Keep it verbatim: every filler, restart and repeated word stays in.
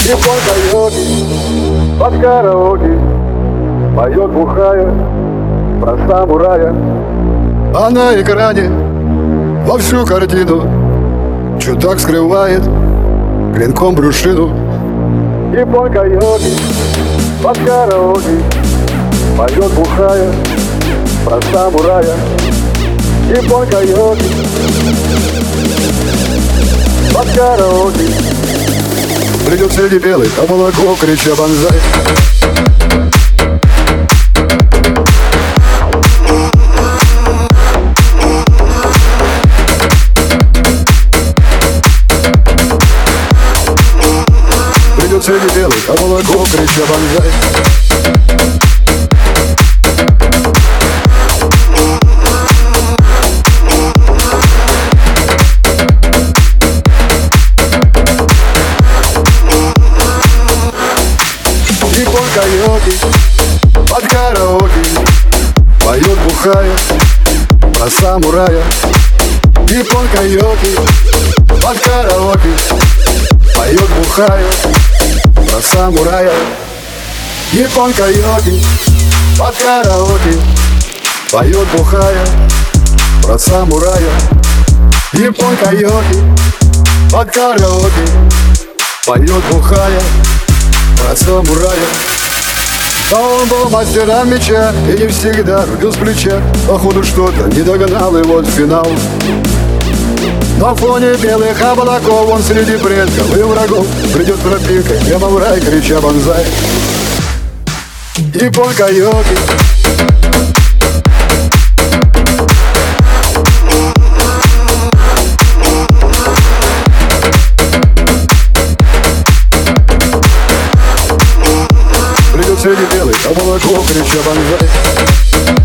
Японка йоги под караоке поет бухая про самурая. А на экране во всю картину чудак скрывает клинком брюшину. Японка йоги под караоке поет бухая про самурая. Японка йоги под караоке придет среди белых, а молоко крича банзай. Придет среди белых, а молоко крича банзай. Японка йоги под караоке поет бухая про самурая. Японка йоги под караоке поет бухая про самурая. Японка йоги под караоке поет бухая про самурая. Японка йоги под караоке поет бухая про самурая. А он был мастером меча и не всегда рубил с плеча. Походу что-то не догнал и вот финал. На фоне белых облаков он среди предков и врагов придет тропинкой прямо в рай, крича банзай. Японка йоги среди белых, а молоко крича банзай.